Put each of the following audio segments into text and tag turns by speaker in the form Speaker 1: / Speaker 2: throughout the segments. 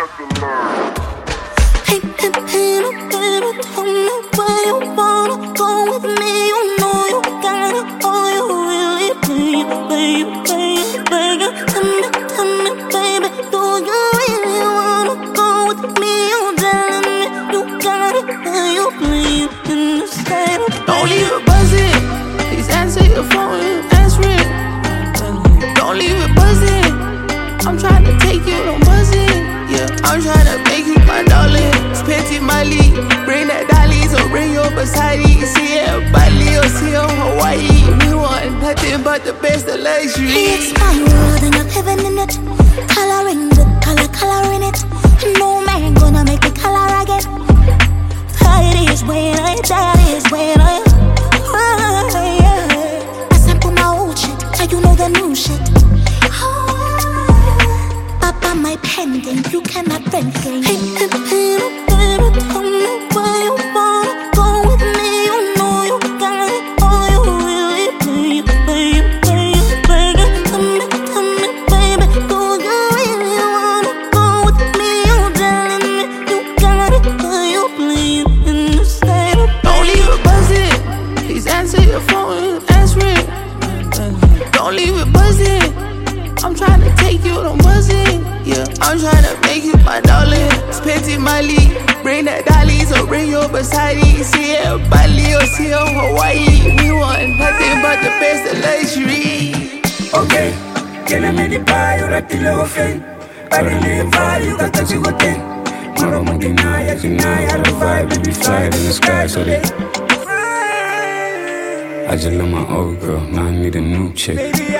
Speaker 1: Hey, hey, baby, baby, tell me where you wanna go with me. You know you got it, all you really need, baby, baby. Tell me, baby, do you really wanna go with me? You telling me you got it, will you please in the state of
Speaker 2: Don't leave it buzzing. Please answer your phone and answer it. Don't leave it buzzing. I'm trying to take you, don't buzz it. Yeah, I'm trying to make you my darling. Spend my lead, bring that dolly, so bring your Versace. See it in Bali or see it in Hawaii. We want nothing but the best of luxury.
Speaker 1: Hey, it's my world and you're living in it. Coloring the color in it. No man gonna make me color again. That is when I sample my old shit, now you know the new shit. Papa, my pending, you cannot rent game. Hey, hey, baby, baby, tell me where you wanna go with me. You know you got it, all you really need, baby, baby. Tell me, baby, do you really wanna go with me? You telling me you got it, will you please in the state of
Speaker 2: Don't leave it buzzing. Please answer your phone and answer it. Don't leave it buzzing. I'm trying to take you, don't buzz it. Yeah, I'm trying to make you my darling. Spend my lead, bring that dolly, so bring your Versace. See it in Bali or see it in Hawaii. We want nothing but the best of luxury.
Speaker 3: Okay, can I make it buy or I feel okay? I don't live by you, got touch it with it. Maro mo deny, I had a vibe, we be flying in the sky, so they I just love my old girl, now I need a new chick.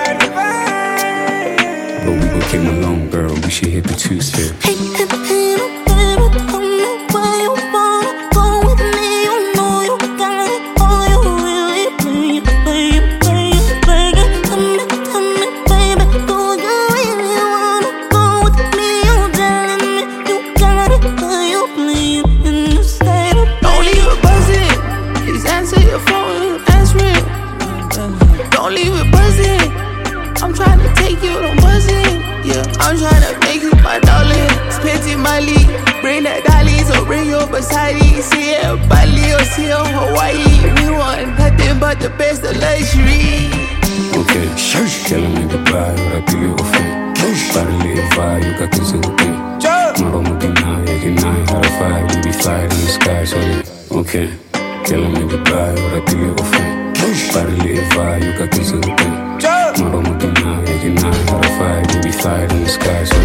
Speaker 3: But we gon' keep my long girl, we should hit the two-step.
Speaker 1: Hey, hey, baby, baby, tell me where you wanna go with me. You know you got it, all you really need, baby, baby. Tell me, baby, do you really wanna go with me? You telling me you got it, will you please in the state of
Speaker 2: Don't leave it buzzing. Please answer your phone and answer it. Don't leave it buzzing. I'm trying to take you, don't buzz it. Yeah, I'm trying to make you my darling. Spend my lead, bring that dolly, so bring your Versace. See it in Bali or see it in Hawaii. We want nothing but the best of luxury.
Speaker 3: Okay, tell me goodbye, or I feel it okay. Para live vibe, you got this okay. Maro mo deny, had a vibe, we be flying in the sky, so they okay. Tell me goodbye, or I feel it okay. Para live vibe, you got this okay. Maro mo deny, had a vibe, we be flying in the sky, so